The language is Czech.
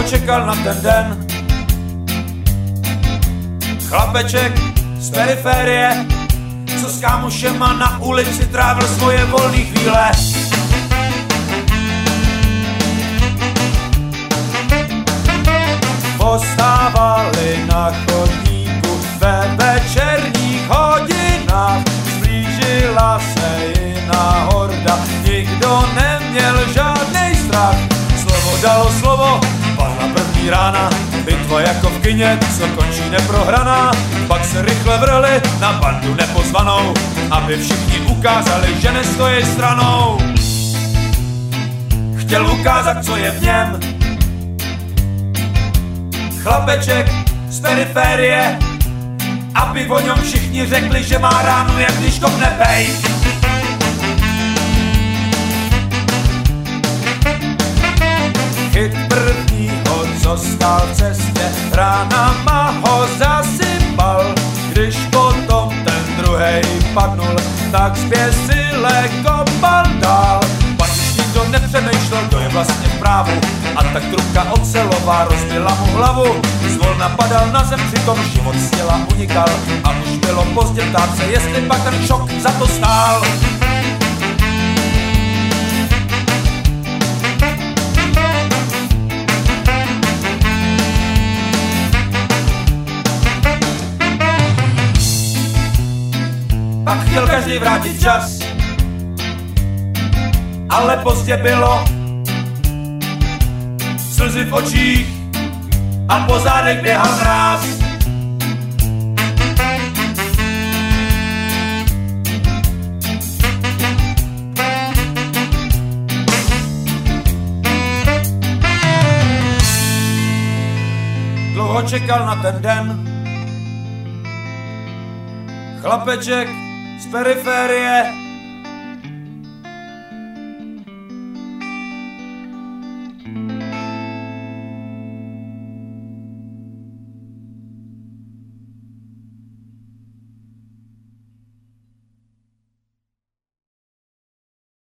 čekal na ten den. Chlapeček z periferie, co s kámošema na ulici trávil svoje volné chvíle. Postávali na chodníku ve večerních hodinách, zblížila se jiná horda, nikdo neměl žádnej strach. Slovo dalo slovo, padla první rána, bitva jako v kině, co končí neprohraná. Pak se rychle vrhli na bandu nepozvanou, aby všichni ukázali, že nestojí stranou. Chtěl ukázat, co je v něm, chlapeček z periferie, aby o něm všichni řekli, že má ránu, jak když kopne bejt. Chyt prvního, co stál v cestě, ránama ho zasypal. Když potom ten druhej padnul, tak zběsile kopal dál. Pak už nikdo nepřemýšlel, kdo je vlastně v právu, a tak trubka ocelová rozbila mu hlavu. Zvolna padal na zem, přitom život z těla unikal, a už bylo pozdě ptát se, jestli pak ten šok za to stál. Pak chtěl každý vrátit čas, ale pozdě bylo. Slzy v očích a po zádech běhal mráz. Dlouho čekal na ten den. Chlapeček z periferie